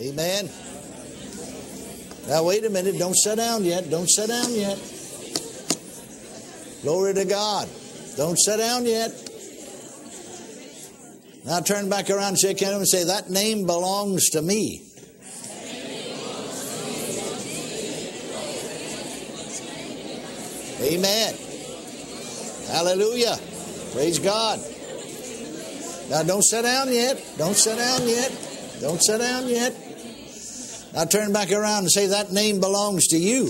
Amen. Now, wait a minute. Don't sit down yet. Don't sit down yet. Glory to God. Don't sit down yet. Now turn back around and shake hands and say, that name belongs to me. Amen. Hallelujah. Praise God. Now don't sit down yet. Don't sit down yet. Don't sit down yet. Now turn back around and say, that name belongs to you.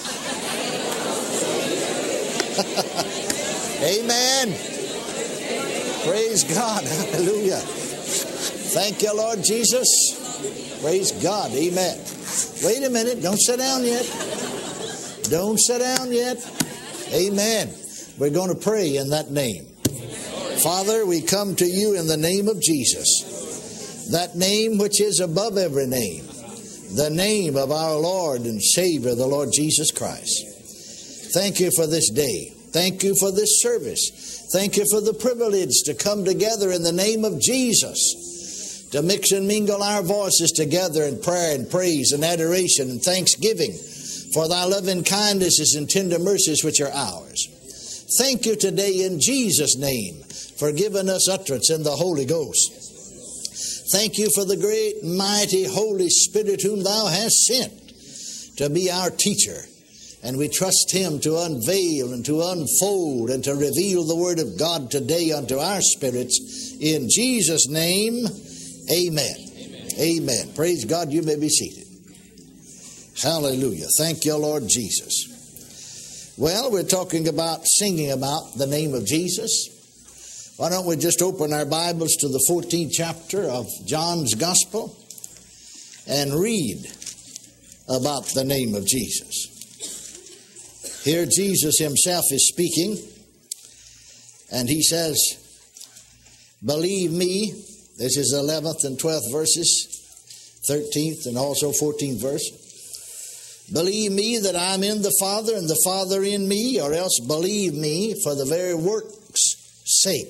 Amen. Praise God. Hallelujah. Thank you, Lord Jesus. Praise God. Amen. Wait a minute. Don't sit down yet. Don't sit down yet. Amen. We're going to pray in that name. Father, we come to you in the name of Jesus. That name which is above every name. The name of our Lord and Savior, the Lord Jesus Christ. Thank you for this day. Thank you for this service. Thank you for the privilege to come together in the name of Jesus, to mix and mingle our voices together in prayer and praise and adoration and thanksgiving for thy loving kindnesses and tender mercies which are ours. Thank you today in Jesus' name for giving us utterance in the Holy Ghost. Thank you for the great, mighty Holy Spirit whom thou hast sent to be our teacher. And we trust him to unveil and to unfold and to reveal the word of God today unto our spirits. In Jesus' name, amen. Amen. Amen. Praise God. You may be seated. Hallelujah. Thank you, Lord Jesus. Well, we're talking about singing about the name of Jesus. Why don't we just open our Bibles to the 14th chapter of John's Gospel and read about the name of Jesus. Here Jesus himself is speaking, and he says, believe me. This is 11th and 12th verses, 13th and also 14th verse. Believe me that I'm in the Father and the Father in me, or else believe me for the very work's sake.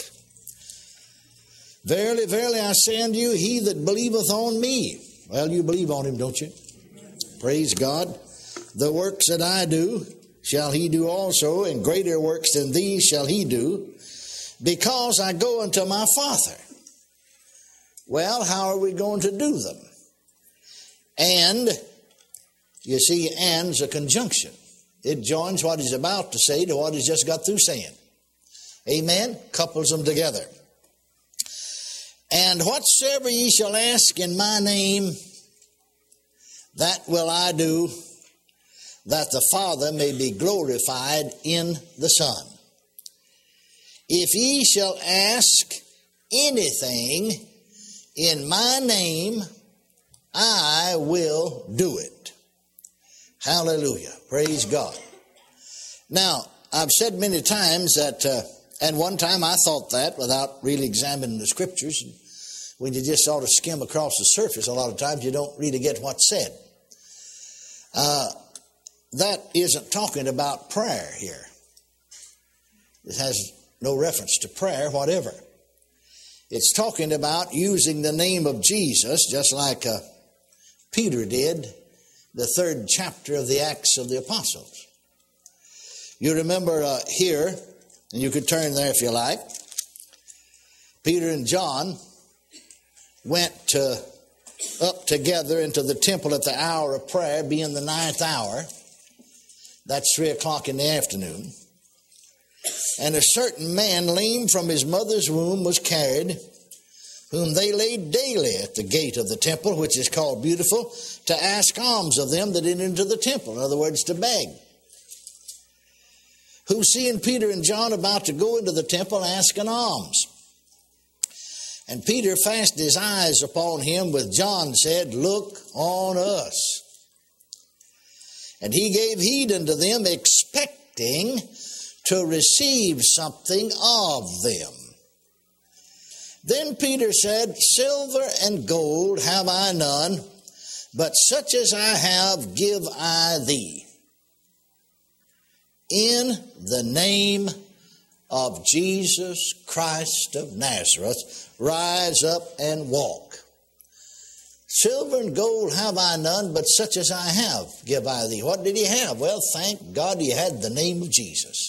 Verily, verily, I say unto you, he that believeth on me. Well, you believe on him, don't you? Praise God. The works that I do shall he do also, and greater works than these shall he do, because I go unto my Father. Well, how are we going to do them? And, you see, and's a conjunction. It joins what he's about to say to what he's just got through saying. Amen? Couples them together. And whatsoever ye shall ask in my name, that will I do, that the Father may be glorified in the Son. If ye shall ask anything in my name, I will do it. Hallelujah. Praise God. Now, I've said many times that, and one time I thought that without really examining the Scriptures. When you just sort of skim across the surface, a lot of times you don't really get what's said. That isn't talking about prayer here. It has no reference to prayer whatever. It's talking about using the name of Jesus, just like Peter did, the 3rd chapter of the Acts of the Apostles. You remember here, and you could turn there if you like, Peter and John went up together into the temple at the hour of prayer, being the 9th hour. That's 3 o'clock in the afternoon. And a certain man, lame from his mother's womb, was carried, whom they laid daily at the gate of the temple, which is called Beautiful, to ask alms of them that entered into the temple. In other words, to beg. Who, seeing Peter and John about to go into the temple, asked an alms. And Peter fastened his eyes upon him with John, said, look on us. And he gave heed unto them, expecting to receive something of them. Then Peter said, silver and gold have I none, but such as I have give I thee. In the name of Jesus Christ of Nazareth, rise up and walk. Silver and gold have I none, but such as I have give I thee. What did he have? Well, thank God he had the name of Jesus.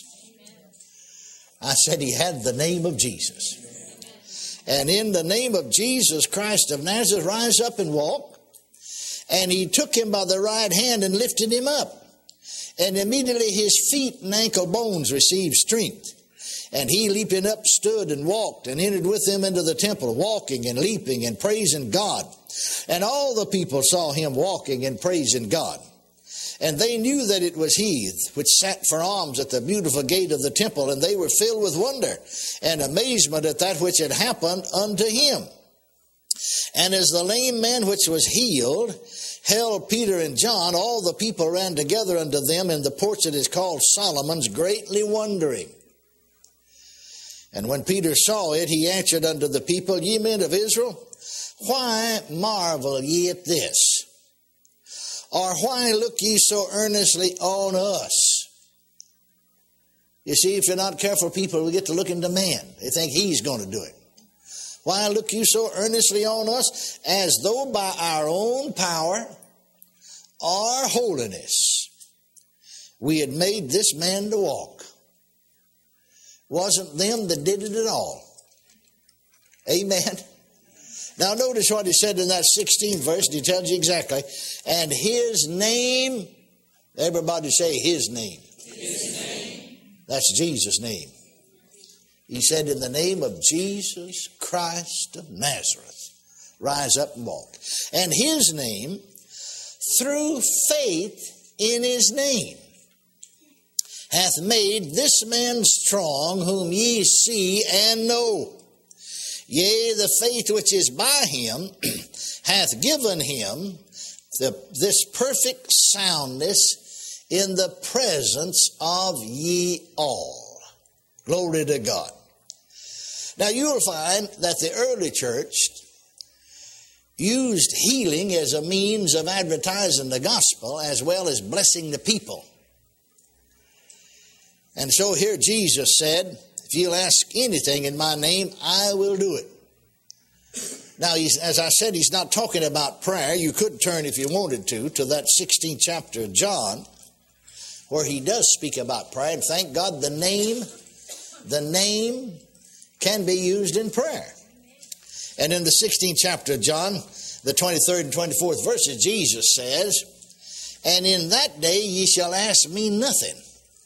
I said he had the name of Jesus. And in the name of Jesus Christ of Nazareth, rise up and walk. And he took him by the right hand and lifted him up. And immediately his feet and ankle bones received strength. And he, leaping up, stood and walked and entered with them into the temple, walking and leaping and praising God. And all the people saw him walking and praising God. And they knew that it was he which sat for alms at the beautiful gate of the temple, and they were filled with wonder and amazement at that which had happened unto him. And as the lame man which was healed held Peter and John, all the people ran together unto them in the porch that is called Solomon's, greatly wondering. And when Peter saw it, he answered unto the people, Ye men of Israel, why marvel ye at this? Or why look ye so earnestly on us? You see, if you're not careful, people will get to looking to man. They think he's going to do it. Why look you so earnestly on us, as though by our own power or holiness we had made this man to walk? Wasn't them that did it at all. Amen. Now notice what he said in that 16th verse. He tells you exactly. And his name, everybody say his name. His name. That's Jesus' name. He said, in the name of Jesus Christ of Nazareth, rise up and walk. And his name, through faith in his name, hath made this man strong, whom ye see and know. Yea, the faith which is by him hath given him this perfect soundness in the presence of ye all. Glory to God. Now you'll find that the early church used healing as a means of advertising the gospel as well as blessing the people. And so here Jesus said, if you'll ask anything in my name, I will do it. Now, as I said, he's not talking about prayer. You could turn, if you wanted to that 16th chapter of John, where he does speak about prayer. And thank God the name can be used in prayer. And in the 16th chapter of John, the 23rd and 24th verses, Jesus says, and in that day ye shall ask me nothing.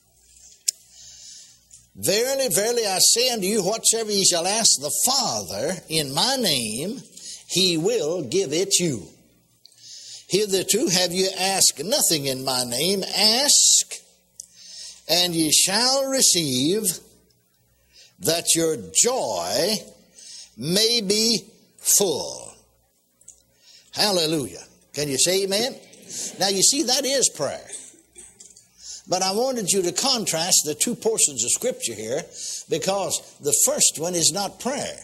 Verily, verily, I say unto you, whatsoever ye shall ask the Father in my name, he will give it you. Hitherto have you asked nothing in my name. Ask, and ye shall receive, that your joy may be full. Hallelujah. Can you say amen? Now you see, that is prayer. But I wanted you to contrast the two portions of Scripture here, because the first one is not prayer.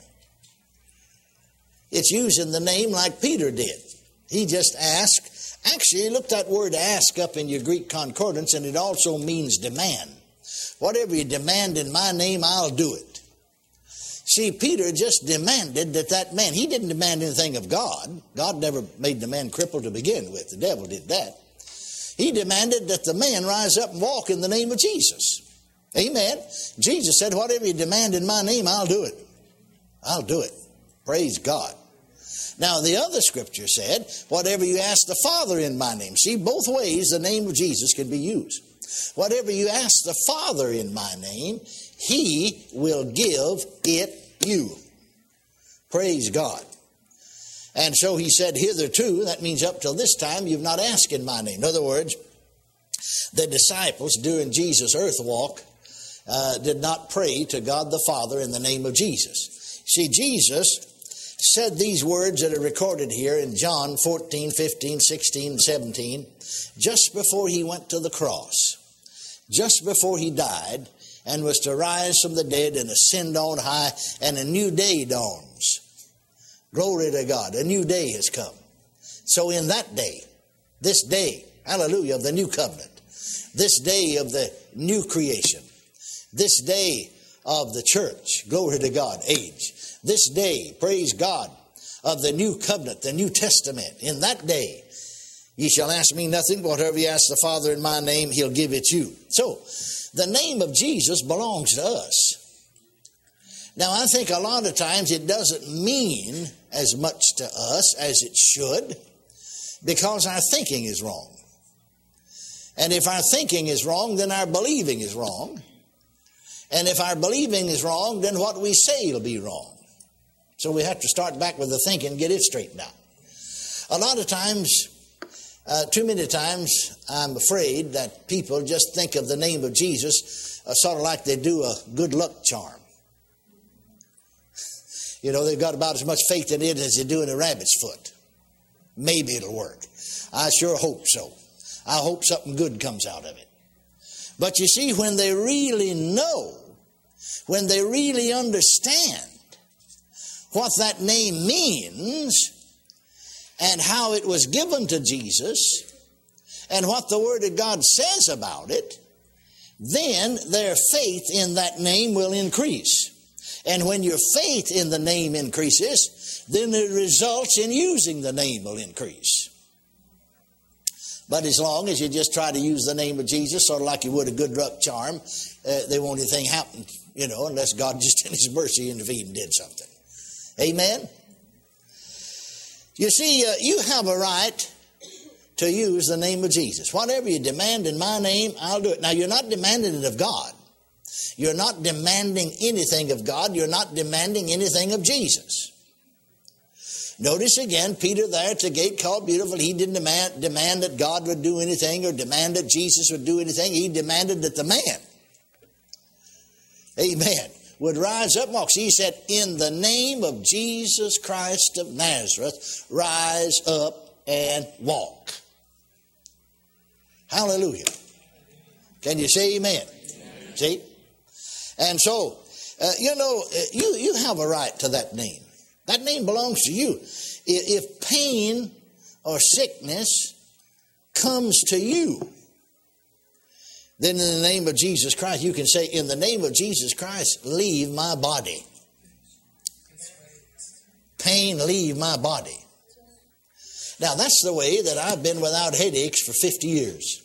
It's using the name like Peter did. He just asked. Actually, look that word ask up in your Greek concordance, and it also means demand. Whatever you demand in my name, I'll do it. See, Peter just demanded that man, he didn't demand anything of God. God never made the man crippled to begin with. The devil did that. He demanded that the man rise up and walk in the name of Jesus. Amen. Jesus said, whatever you demand in my name, I'll do it. I'll do it. Praise God. Now, the other scripture said, whatever you ask the Father in my name. See, both ways the name of Jesus can be used. Whatever you ask the Father in my name, he will give it you. Praise God. And so he said, hitherto, that means up till this time, you've not asked in my name. In other words, the disciples during Jesus' earth walk did not pray to God the Father in the name of Jesus. See, Jesus said these words that are recorded here in John 14, 15, 16, 17, just before he went to the cross, just before he died and was to rise from the dead and ascend on high, and a new day dawns. Glory to God. A new day has come. So in that day, this day, hallelujah, of the new covenant, this day of the new creation, this day of the church, glory to God, age, this day, praise God, of the new covenant, the New Testament. In that day, ye shall ask me nothing, but whatever ye ask the Father in my name, he'll give it you. So, the name of Jesus belongs to us. Now, I think a lot of times it doesn't mean as much to us as it should, because our thinking is wrong. And if our thinking is wrong, then our believing is wrong. And if our believing is wrong, then what we say will be wrong. So we have to start back with the thinking and get it straightened out. A lot of times, too many times, I'm afraid that people just think of the name of Jesus sort of like they do a good luck charm. You know, they've got about as much faith in it as they do in a rabbit's foot. Maybe it'll work. I sure hope so. I hope something good comes out of it. But you see, when they really know, when they really understand what that name means and how it was given to Jesus and what the Word of God says about it, then their faith in that name will increase. And when your faith in the name increases, then the results in using the name will increase. But as long as you just try to use the name of Jesus, sort of like you would a good luck charm, there won't anything happen, you know, unless God just in His mercy intervened and did something. Amen? You see, you have a right to use the name of Jesus. Whatever you demand in my name, I'll do it. Now, you're not demanding it of God. You're not demanding anything of God. You're not demanding anything of Jesus. Notice again, Peter there at the gate called Beautiful, he didn't demand that God would do anything or demand that Jesus would do anything. He demanded that the man, amen, would rise up and walk. So he said, in the name of Jesus Christ of Nazareth, rise up and walk. Hallelujah. Can you say amen? Amen. See? And so, you have a right to that name. That name belongs to you. If pain or sickness comes to you, then in the name of Jesus Christ, you can say, in the name of Jesus Christ, leave my body. Pain, leave my body. Now, that's the way that I've been without headaches for 50 years.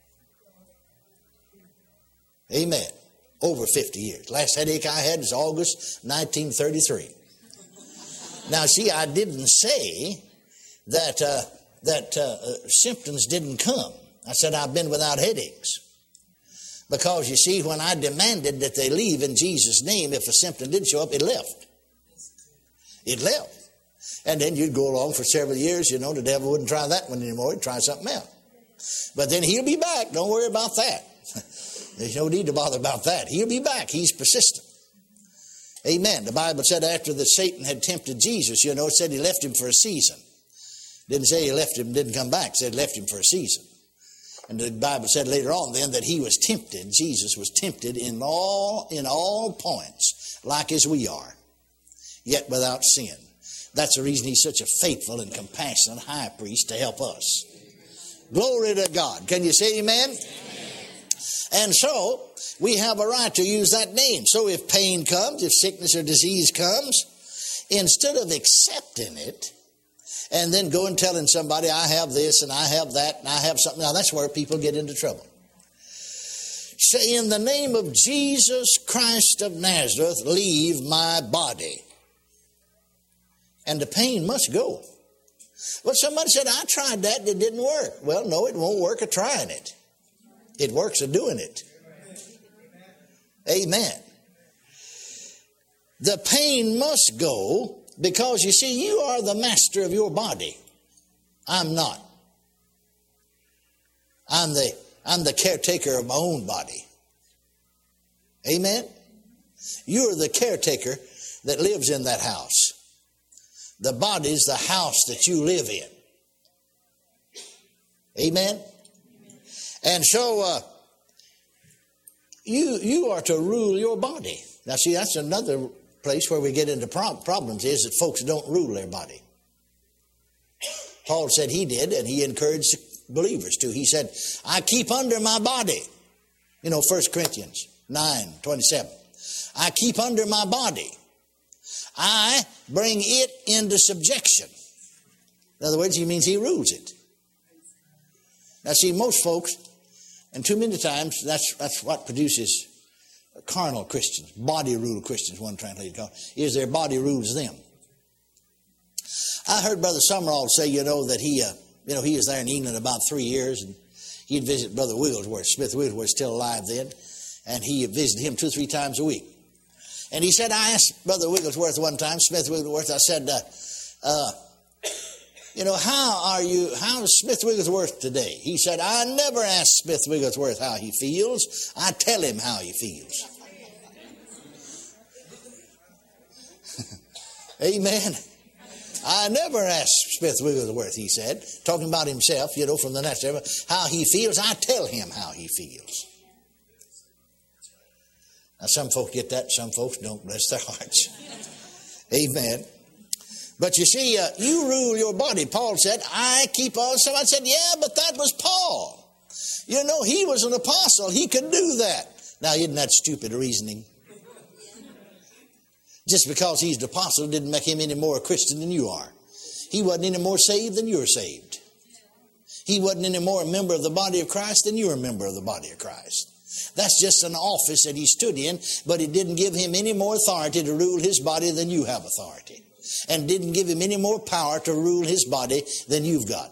Amen. Over 50 years. Last headache I had was August 1933. Now, see, I didn't say that symptoms didn't come. I said I've been without headaches. Because, you see, when I demanded that they leave in Jesus' name, if a symptom did show up, it left. It left. And then you'd go along for several years, you know, the devil wouldn't try that one anymore, he'd try something else. But then he'll be back, don't worry about that. There's no need to bother about that. He'll be back, he's persistent. Amen. The Bible said after that Satan had tempted Jesus, you know, it said he left him for a season. Didn't say he left him and didn't come back. It said left him for a season. And the Bible said later on then that he was tempted. Jesus was tempted in all points, like as we are, yet without sin. That's the reason he's such a faithful and compassionate high priest to help us. Glory to God. Can you say amen? Amen. And so, we have a right to use that name. So if pain comes, if sickness or disease comes, instead of accepting it and then going and telling somebody, I have this and I have that and I have something. Now that's where people get into trouble. Say, in the name of Jesus Christ of Nazareth, leave my body. And the pain must go. But somebody said, I tried that and it didn't work. Well, no, it won't work at trying it. It works at doing it. Amen. The pain must go because, you see, you are the master of your body. I'm not. I'm the caretaker of my own body. Amen. You're the caretaker that lives in that house. The body's the house that you live in. Amen. And so you are to rule your body. Now see, that's another place where we get into problems, is that folks don't rule their body. Paul said he did, and he encouraged believers to. He said, I keep under my body. You know, 1 Corinthians 9:27. I keep under my body. I bring it into subjection. In other words, he means he rules it. Now see, most folks, and too many times, that's what produces carnal Christians, body rule Christians, one translator called, is their body rules them. I heard Brother Summerall say, that he was there in England about 3 years, and he'd visit Brother Wigglesworth. Smith Wigglesworth was still alive then, and he visited him 2 or 3 times a week. And he said, I asked Brother Wigglesworth one time, Smith Wigglesworth, I said, how's Smith Wigglesworth today? He said, I never ask Smith Wigglesworth how he feels. I tell him how he feels. Amen. I never ask Smith Wigglesworth, he said, talking about himself, from the natural, how he feels. I tell him how he feels. Now, some folks get that, some folks don't. Bless their hearts. Amen. But you see, you rule your body. Paul said, I keep on. Somebody said, yeah, but that was Paul. He was an apostle. He could do that. Now, isn't that stupid reasoning? Just because he's the apostle didn't make him any more a Christian than you are. He wasn't any more saved than you're saved. He wasn't any more a member of the body of Christ than you're a member of the body of Christ. That's just an office that he stood in, but it didn't give him any more authority to rule his body than you have authority. And didn't give him any more power to rule his body than you've got.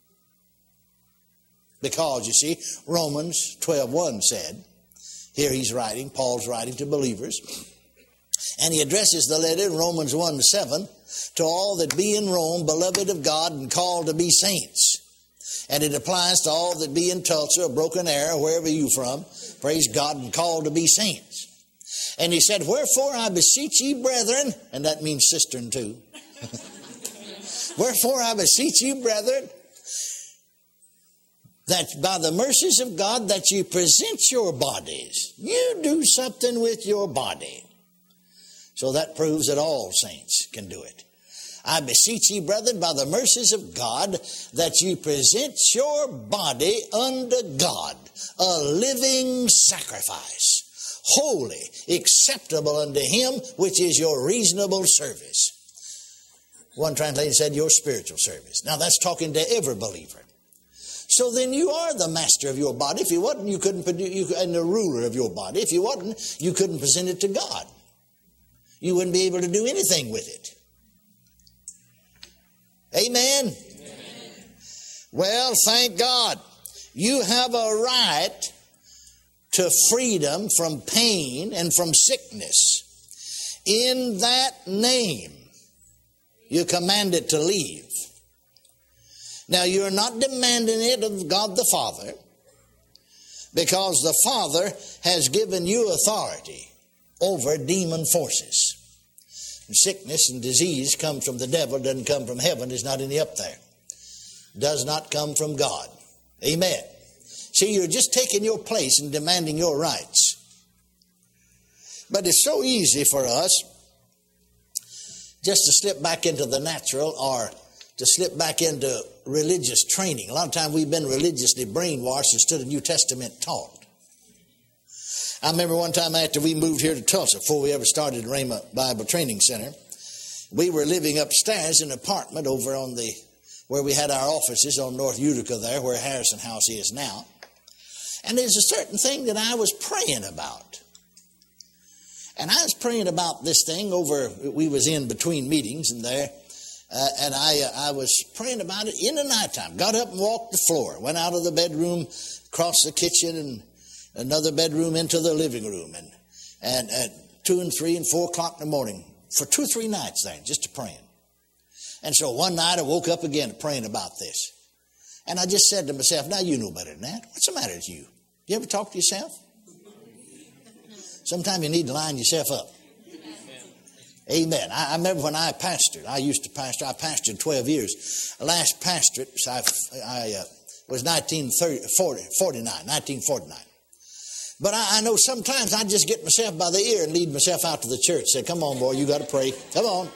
Because, you see, Romans 12:1 said, here he's writing, Paul's writing to believers, and he addresses the letter in Romans 1:7, to all that be in Rome, beloved of God, and called to be saints. And it applies to all that be in Tulsa or Broken Arrow, wherever you from, praise God, and called to be saints. And he said, wherefore I beseech ye, brethren, and that means cistern too. Wherefore I beseech you, brethren, that by the mercies of God, that you present your bodies. You do something with your body. So that proves that all saints can do it. I beseech ye, brethren, by the mercies of God, that you present your body unto God, a living sacrifice, holy, acceptable unto him, which is your reasonable service. One translation said your spiritual service. Now that's talking to every believer. So then you are the master of your body. If you wasn't, you couldn't produce, and the ruler of your body. If you wasn't, you couldn't present it to God. You wouldn't be able to do anything with it. Amen? Amen. Well, thank God. You have a right to freedom from pain and from sickness. In that name, you command it to leave. Now, you're not demanding it of God the Father, because the Father has given you authority over demon forces. And sickness and disease comes from the devil, doesn't come from heaven, is not any up there. Does not come from God. Amen. See, you're just taking your place and demanding your rights. But it's so easy for us just to slip back into the natural or to slip back into religious training. A lot of times we've been religiously brainwashed instead of New Testament taught. I remember one time after we moved here to Tulsa, before we ever started Rhema Bible Training Center, we were living upstairs in an apartment over on where we had our offices on North Utica there, where Harrison House is now. And there's a certain thing that I was praying about. And I was praying about this thing we was in between meetings and there, and I was praying about it in the nighttime. Got up and walked the floor, went out of the bedroom, crossed the kitchen and another bedroom into the living room, and at 2 and 3 and 4 o'clock in the morning for 2 or 3 nights there, just praying. And so one night I woke up again praying about this. And I just said to myself, now you know better than that. What's the matter with you? You ever talk to yourself? Sometimes you need to line yourself up. Amen. I remember when I pastored. I pastored 12 years. The last pastorate was 1949. But I know sometimes I just get myself by the ear and lead myself out to the church. Say, come on, boy, you got to pray. Come on.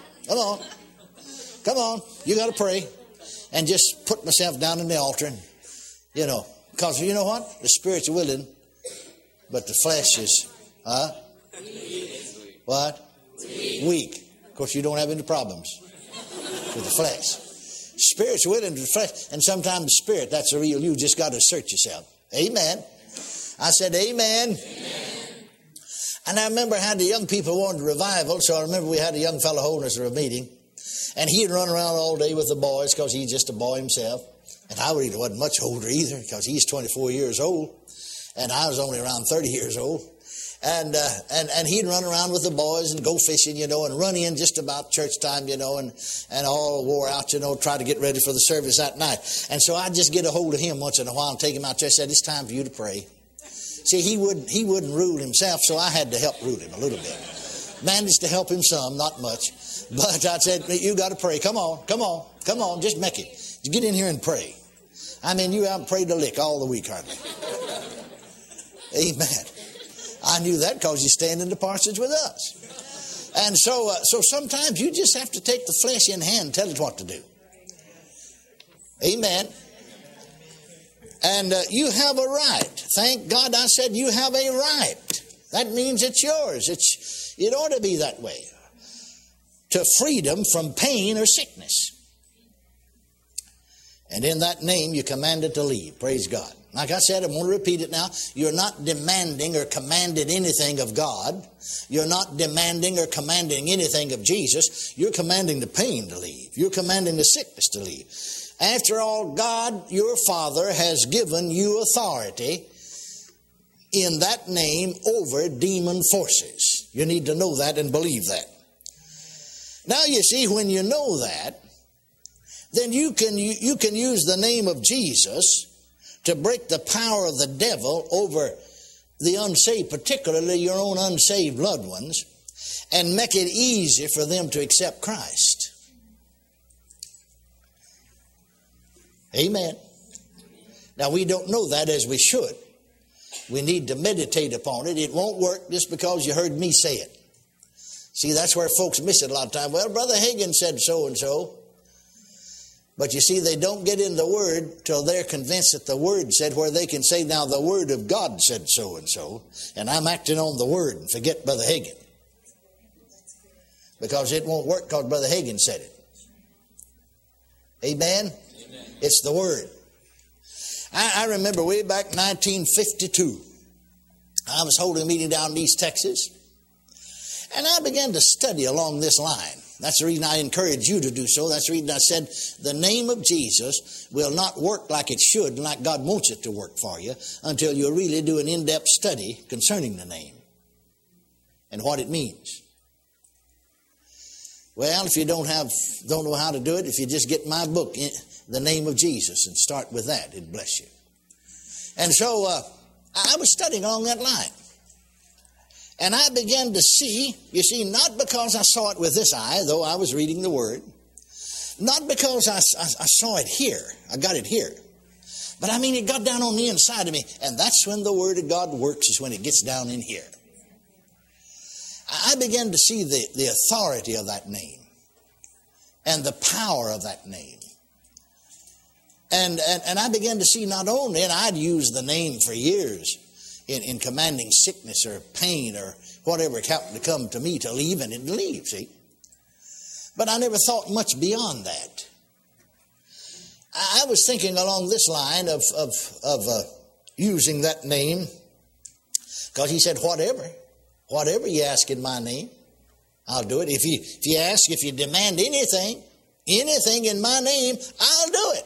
You got to pray. And just put myself down in the altar. And, because you know what? The spirit's willing, but the flesh is, what? Weak. Of course, you don't have any problems with the flesh. Spirit's willing to the flesh. And sometimes the spirit, that's the real you. Just got to search yourself. Amen. I said amen. And I remember how the young people wanted revival. So I remember we had a young fellow holding us at a meeting. And he'd run around all day with the boys because he's just a boy himself. And I really wasn't much older either because he's 24 years old. And I was only around 30 years old. And he'd run around with the boys and go fishing, you know, and run in just about church time, you know, and all wore out, you know, try to get ready for the service that night. And so I'd just get a hold of him once in a while and take him out there and said, it's time for you to pray. See, he wouldn't rule himself, so I had to help rule him a little bit. Managed to help him some, not much. But I said, you got to pray. Come on, just make it. Get in here and pray. I mean, you haven't prayed a lick all the week, hardly. Amen. I knew that because you stand in the parsonage with us. And so sometimes you just have to take the flesh in hand and tell it what to do. Amen. And you have a right. Thank God I said you have a right. That means it's yours. It ought to be that way. To freedom from pain or sickness. And in that name you commanded to leave. Praise God. Like I said, I'm going to repeat it now. You're not demanding or commanded anything of God. You're not demanding or commanding anything of Jesus. You're commanding the pain to leave. You're commanding the sickness to leave. After all, God, your Father, has given you authority in that name over demon forces. You need to know that and believe that. Now, you see, when you know that, then you can use the name of Jesus to break the power of the devil over the unsaved, particularly your own unsaved loved ones, and make it easy for them to accept Christ. Amen. Now, we don't know that as we should. We need to meditate upon it. It won't work just because you heard me say it. See, that's where folks miss it a lot of times. Well, Brother Hagin said so and so. But you see, they don't get in the Word till they're convinced that the Word said, where they can say, now the Word of God said so and so, and I'm acting on the Word, and forget Brother Hagin. Because it won't work because Brother Hagin said it. Amen? Amen. It's the Word. I remember way back in 1952, I was holding a meeting down in East Texas, and I began to study along this line. That's the reason I encourage you to do so. That's the reason I said the name of Jesus will not work like it should, like God wants it to work for you, until you really do an in-depth study concerning the name and what it means. Well, if you don't know how to do it, if you just get my book, The Name of Jesus, and start with that, it'd bless you. And so I was studying along that line. And I began to see, you see, not because I saw it with this eye, though I was reading the Word, not because I saw it here, I got it here, but I mean it got down on the inside of me, and that's when the Word of God works, is when it gets down in here. I began to see the authority of that name and the power of that name. And I began to see not only, and I'd used the name for years, in commanding sickness or pain or whatever happened to come to me to leave, and it leaves, see. But I never thought much beyond that. I was thinking along this line of using that name, because he said, whatever you ask in my name, I'll do it. If you ask, if you demand anything in my name, I'll do it.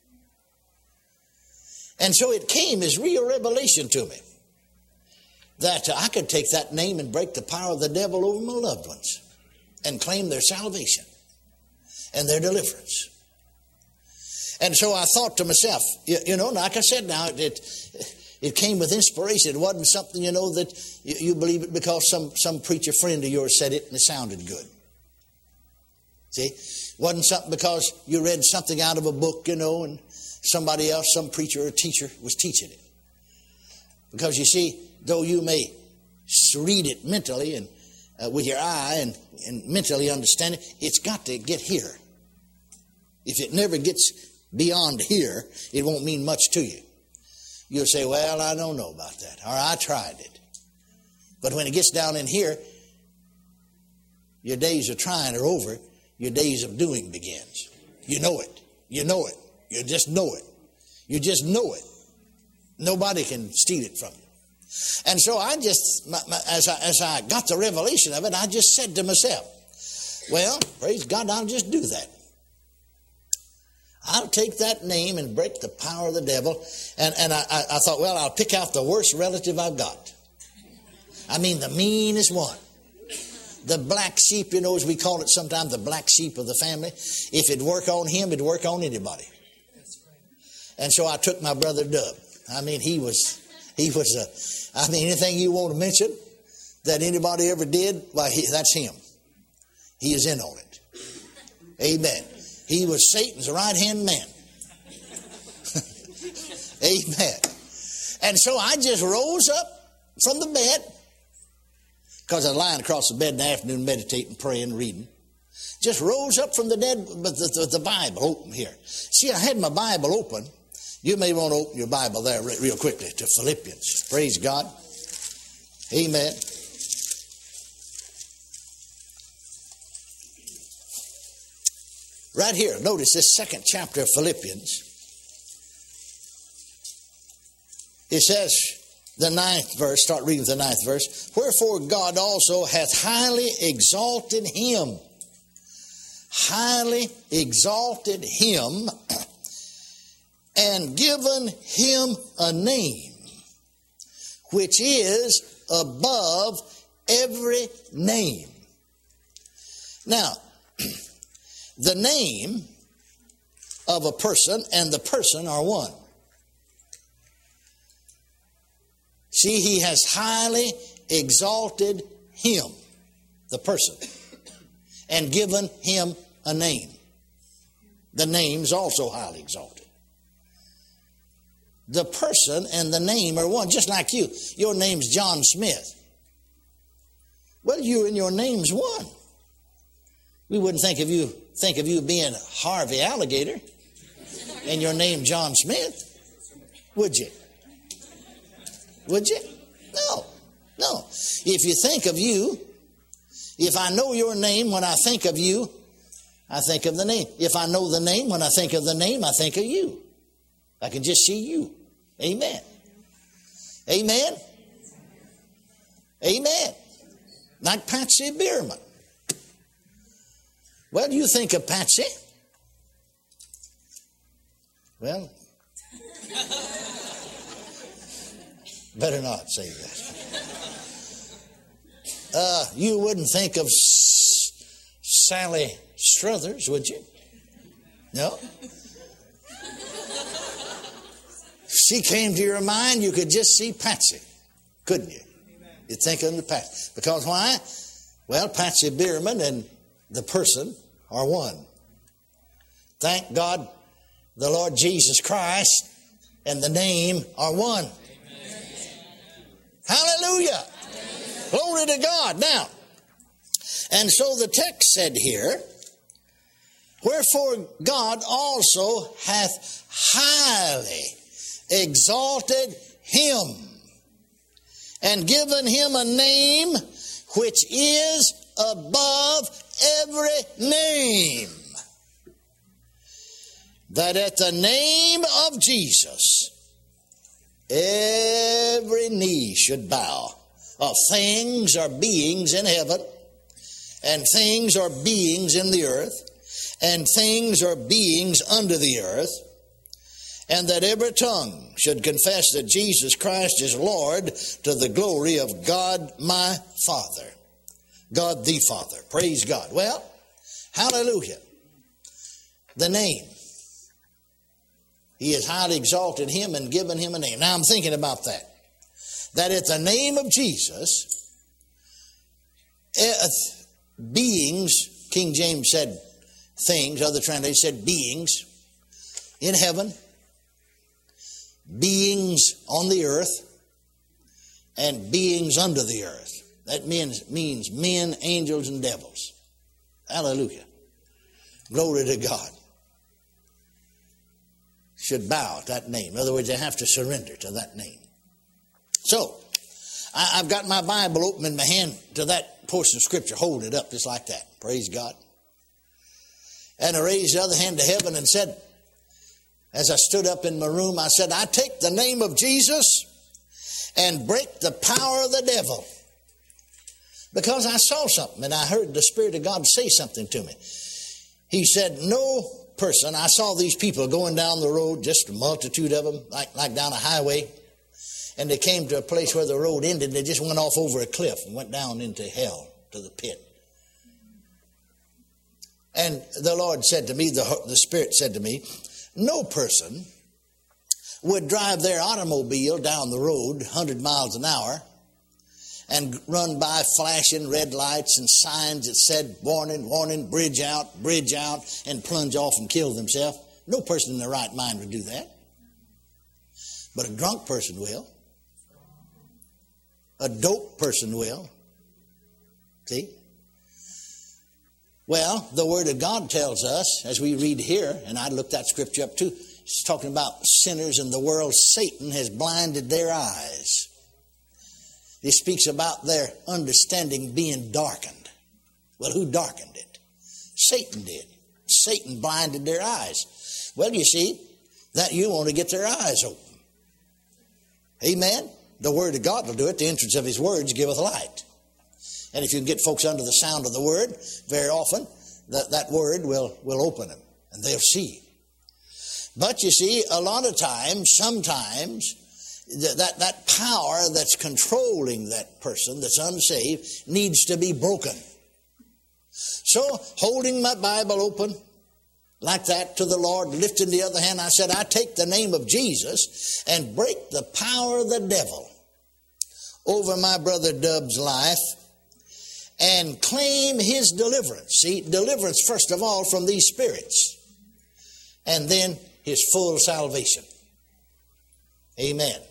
And so it came as real revelation to me that I could take that name and break the power of the devil over my loved ones and claim their salvation and their deliverance. And so I thought to myself, you know, like I said now, it came with inspiration. It wasn't something, you know, that you believe it because some preacher friend of yours said it and it sounded good. See? It wasn't something because you read something out of a book, you know, and somebody else, some preacher or teacher was teaching it. Because you see, though you may read it mentally and with your eye and mentally understand it, it's got to get here. If it never gets beyond here, it won't mean much to you. You'll say, well, I don't know about that, or I tried it. But when it gets down in here, Your days of trying are over. Your days of doing begins. You know it. You know it. You just know it. You just know it. Nobody can steal it from you. And so I just, as I got the revelation of it, I just said to myself, well, praise God, I'll just do that. I'll take that name and break the power of the devil. And I thought, well, I'll pick out the worst relative I've got. I mean, the meanest one. The black sheep, you know, as we call it sometimes, the black sheep of the family. If it'd work on him, it'd work on anybody. And so I took my brother Dub. I mean, he was anything you want to mention that anybody ever did, well, that's him. He is in on it. Amen. He was Satan's right-hand man. Amen. And so I just rose up from the bed, because I was lying across the bed in the afternoon meditating, praying, reading. Just rose up from the dead with the Bible open here. See, I had my Bible open. You may want to open your Bible there real quickly to Philippians. Praise God. Amen. Right here, notice this second chapter of Philippians. It says, the 9th verse, start reading the 9th verse. Wherefore God also hath highly exalted him. Highly exalted him and given him a name which is above every name. Now, the name of a person and the person are one. See, he has highly exalted him, the person, and given him a name. The name's also highly exalted. The person and the name are one, just like you. Your name's John Smith. Well, you and your name's one. We wouldn't think of you being Harvey Alligator and your name John Smith, would you? Would you? No. If you think of you, if I know your name, when I think of you, I think of the name. If I know the name, when I think of the name, I think of you. I can just see you. Amen. Amen. Amen. Like Patsy Bierman. Well, you think of Patsy. Well, better not say that. You wouldn't think of Sally Struthers, would you? No? She came to your mind, you could just see Patsy, couldn't you? You'd think of the Patsy. Because why? Well, Patsy Bierman and the person are one. Thank God the Lord Jesus Christ and the name are one. Amen. Hallelujah. Amen. Glory to God. Now, and so the text said here, wherefore God also hath highly exalted him and given him a name which is above every name, that at the name of Jesus every knee should bow, of things or beings in heaven, and things or beings in the earth, and things or beings under the earth, and that every tongue should confess that Jesus Christ is Lord, to the glory of God my Father. God the Father. Praise God. Well, hallelujah. The name. He has highly exalted him and given him a name. Now I'm thinking about that. That at the name of Jesus, beings, King James said things, other translators said beings, in heaven, beings on the earth, and beings under the earth. That means men, angels, and devils. Hallelujah. Glory to God. Should bow at that name. In other words, they have to surrender to that name. So, I've got my Bible open in my hand to that portion of Scripture, hold it up just like that. Praise God. And I raised the other hand to heaven and said, as I stood up in my room, I said, I take the name of Jesus and break the power of the devil. Because I saw something and I heard the Spirit of God say something to me. He said, no person, I saw these people going down the road, just a multitude of them, like down a highway. And they came to a place where the road ended. They just went off over a cliff and went down into hell, to the pit. And the Lord said to me, the Spirit said to me, no person would drive their automobile down the road 100 miles an hour and run by flashing red lights and signs that said, warning, warning, bridge out, and plunge off and kill themselves. No person in their right mind would do that. But a drunk person will. A dope person will. See? Well, the Word of God tells us, as we read here, and I looked that scripture up too, it's talking about sinners in the world. Satan has blinded their eyes. It speaks about their understanding being darkened. Well, who darkened it? Satan did. Satan blinded their eyes. Well, you see, that you want to get their eyes open. Amen? The Word of God will do it. The entrance of His words giveth light. And if you can get folks under the sound of the Word, very often that Word will open them and they'll see. But you see, a lot of times, sometimes, that power that's controlling that person that's unsaved needs to be broken. So, holding my Bible open like that to the Lord, lifting the other hand, I said, I take the name of Jesus and break the power of the devil over my brother Dub's life and claim his deliverance. See, deliverance, first of all, from these spirits, and then his full salvation. Amen.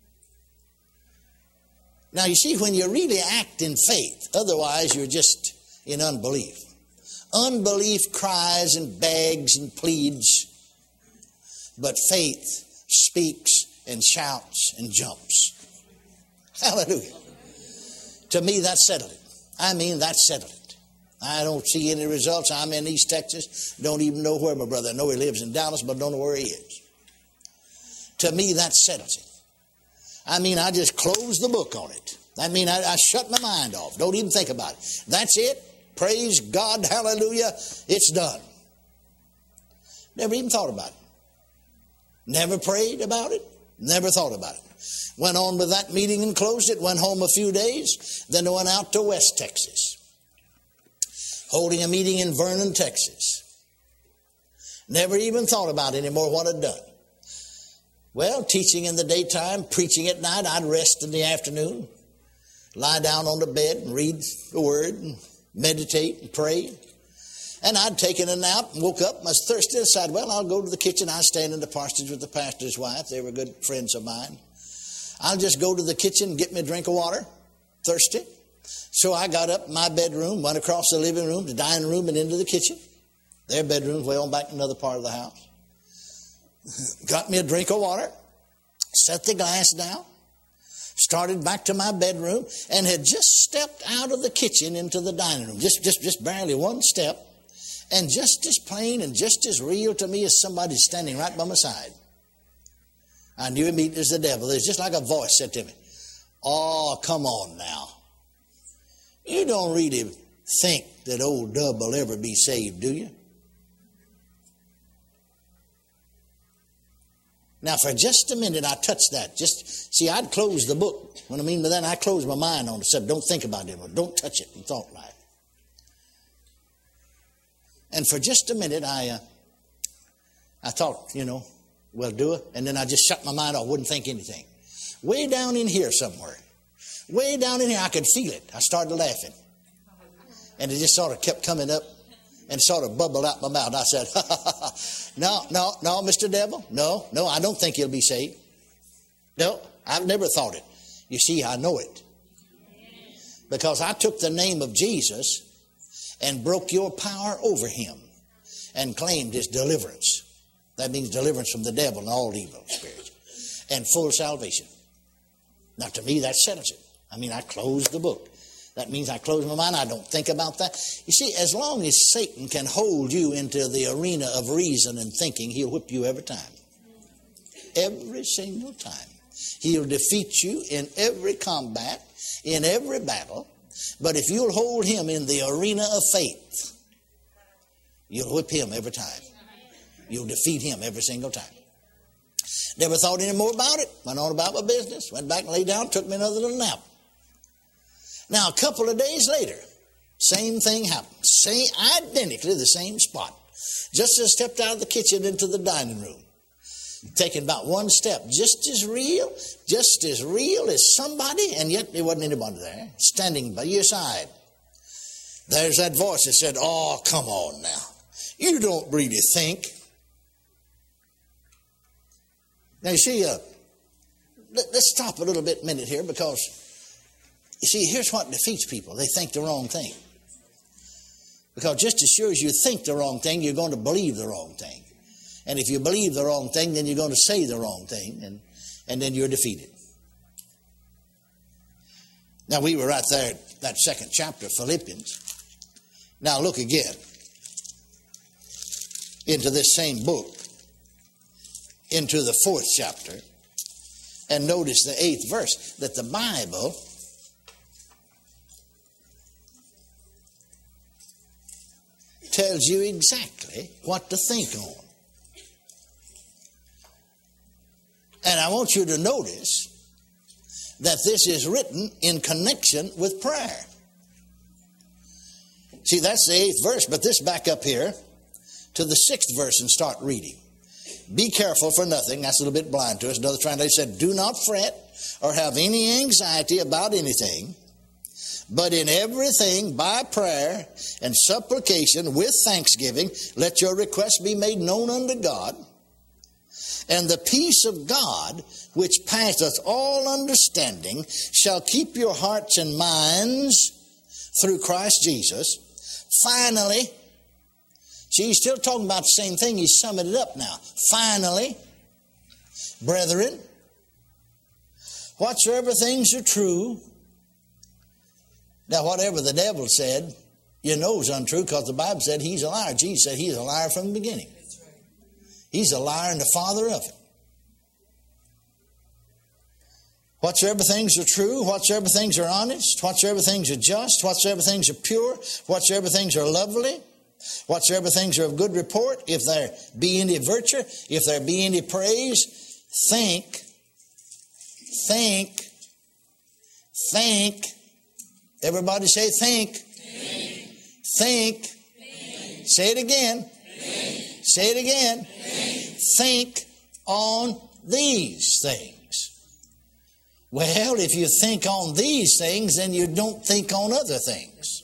Now, you see, when you really act in faith, otherwise you're just in unbelief. Unbelief cries and begs and pleads, but faith speaks and shouts and jumps. Hallelujah. To me, that settled it. I mean, that settled it. I don't see any results. I'm in East Texas. Don't even know where my brother. I know he lives in Dallas, but don't know where he is. To me, that settles it. I mean, I just close the book on it. I mean, I shut my mind off. Don't even think about it. That's it. Praise God. Hallelujah. It's done. Never even thought about it. Never prayed about it. Never thought about it. Went on with that meeting and closed it. Went home a few days. Then went out to West Texas. Holding a meeting in Vernon, Texas. Never even thought about anymore what I'd done. Well, teaching in the daytime, preaching at night. I'd rest in the afternoon. Lie down on the bed and read the Word and meditate and pray. And I'd taken a nap and woke up and I was thirsty. I decided, well, I'll go to the kitchen. I stand in the parsonage with the pastor's wife. They were good friends of mine. I'll just go to the kitchen and get me a drink of water. Thirsty. So I got up in my bedroom, went across the living room, the dining room, and into the kitchen. Their bedroom's way on back in another part of the house. Got me a drink of water. Set the glass down. Started back to my bedroom and had just stepped out of the kitchen into the dining room. Just barely one step. And just as plain and just as real to me as somebody standing right by my side. I knew immediately it was the devil. There's just like a voice said to me, oh, come on now. You don't really think that old Dub will ever be saved, do you? Now, for just a minute, I touched that. See, I'd close the book. What I mean by that, I closed my mind on it. Said, don't think about it. Don't touch it in thought life. And for just a minute, I thought, well, do it. And then I just shut my mind off, wouldn't think anything. Way down in here somewhere. Way down in here, I could feel it. I started laughing. And it just sort of kept coming up and sort of bubbled out my mouth. I said, no, Mr. Devil. No, I don't think he'll be saved. No, I've never thought it. You see, I know it. Because I took the name of Jesus and broke your power over him and claimed his deliverance. That means deliverance from the devil and all evil spirits and full salvation. Now, to me, that settles it. I mean, I closed the book. That means I close my mind. I don't think about that. You see, as long as Satan can hold you into the arena of reason and thinking, he'll whip you every time. Every single time. He'll defeat you in every combat, in every battle. But if you'll hold him in the arena of faith, you'll whip him every time. You'll defeat him every single time. Never thought any more about it. Went on about my business. Went back and lay down. Took me another little nap. Now, a couple of days later, same thing happened. Identically the same spot. Just as I stepped out of the kitchen into the dining room. Taking about one step. Just as real as somebody, and yet there wasn't anybody there, standing by your side. There's that voice that said, oh, come on now. You don't really think. Now, you see, let's stop a little minute here, because, you see, here's what defeats people. They think the wrong thing. Because just as sure as you think the wrong thing, you're going to believe the wrong thing. And if you believe the wrong thing, then you're going to say the wrong thing, and then you're defeated. Now, we were right there at that second chapter of Philippians. Now, look again into this same book, into the 4th chapter, and notice the 8th verse, that the Bible tells you exactly what to think on. And I want you to notice that this is written in connection with prayer. See, that's the 8th verse, but this back up here to the 6th verse and start reading. Be careful for nothing. That's a little bit blind to us. Another translation said, do not fret or have any anxiety about anything, but in everything by prayer and supplication with thanksgiving, let your requests be made known unto God. And the peace of God, which passeth all understanding, shall keep your hearts and minds through Christ Jesus. Finally, see, he's still talking about the same thing. He's summing it up now. Finally, brethren, whatsoever things are true. Now, whatever the devil said, you know is untrue, because the Bible said he's a liar. Jesus said he's a liar from the beginning. He's a liar and the father of it. Whatsoever things are true, whatsoever things are honest, whatsoever things are just, whatsoever things are pure, whatsoever things are lovely, whatsoever things are of good report, if there be any virtue, if there be any praise, think. Everybody say think. Think. Say it again. Say it again. Think on these things. Well, if you think on these things, then you don't think on other things.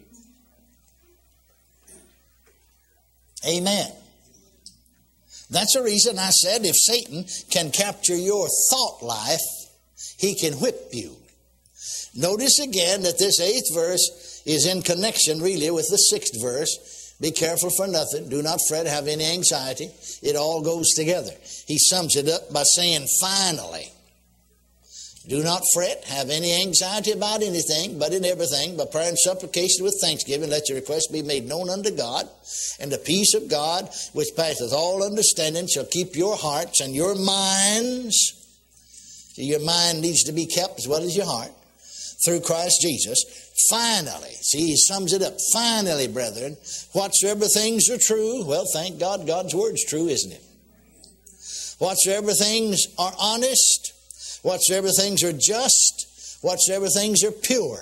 Amen. That's the reason I said if Satan can capture your thought life, he can whip you. Notice again that this 8th verse is in connection really with the 6th verse. Be careful for nothing. Do not fret, have any anxiety. It all goes together. He sums it up by saying, finally. Do not fret, have any anxiety about anything, but in everything, by prayer and supplication with thanksgiving, let your requests be made known unto God. And the peace of God, which passeth all understanding, shall keep your hearts and your minds. See, your mind needs to be kept as well as your heart, through Christ Jesus. Finally, see, he sums it up. Finally, brethren, whatsoever things are true, well, thank God, God's word's true, isn't it? Whatsoever things are honest, whatsoever things are just, whatsoever things are pure.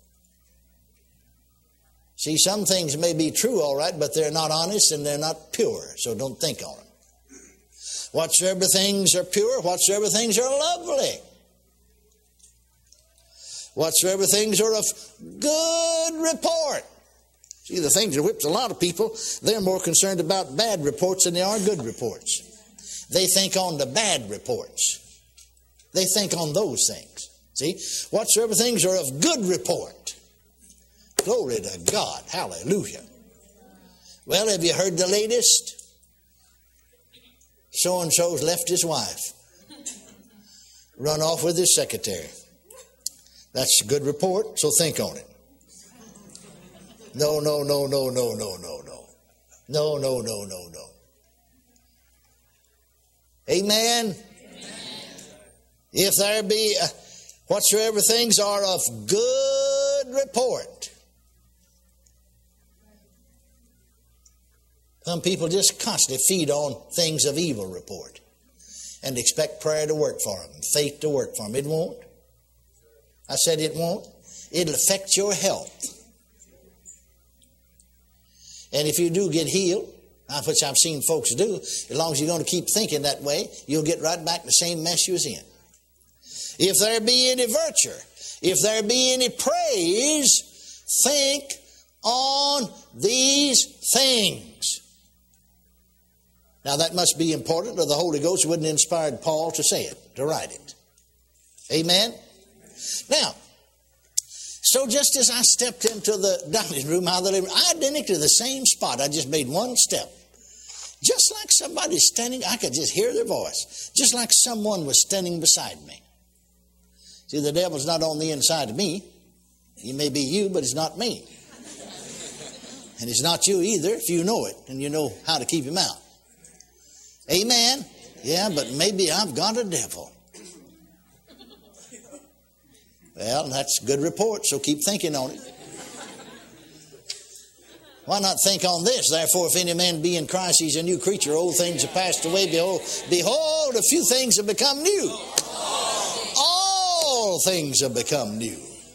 See, some things may be true, all right, but they're not honest and they're not pure, so don't think on them. Whatsoever things are pure, whatsoever things are lovely, whatsoever things are of good report. See, the things that whips a lot of people, they're more concerned about bad reports than they are good reports. They think on the bad reports. They think on those things. See, whatsoever things are of good report. Glory to God. Hallelujah. Well, have you heard the latest? So-and-so's left his wife. Run off with his secretary. That's a good report, so think on it. No, no, no, no, no, no, no, no. No, no, no, no, no. Amen? If there be whatsoever things are of good report. Some people just constantly feed on things of evil report and expect prayer to work for them, faith to work for them. It won't. I said it won't. It'll affect your health. And if you do get healed, which I've seen folks do, as long as you're going to keep thinking that way, you'll get right back in the same mess you was in. If there be any virtue, if there be any praise, think on these things. Now that must be important, or the Holy Ghost wouldn't have inspired Paul to say it, to write it. Amen? Now, so just as I stepped into the dining room, I identical to the same spot. I just made one step. Just like somebody standing, I could just hear their voice. Just like someone was standing beside me. See, the devil's not on the inside of me. He may be you, but it's not me. And it's not you either if you know it and you know how to keep him out. Amen? Yeah, but maybe I've got a devil. Well, that's a good report, so keep thinking on it. Why not think on this? Therefore, if any man be in Christ, he's a new creature. Old things are passed away. Behold, a few things have become new. All things have become new.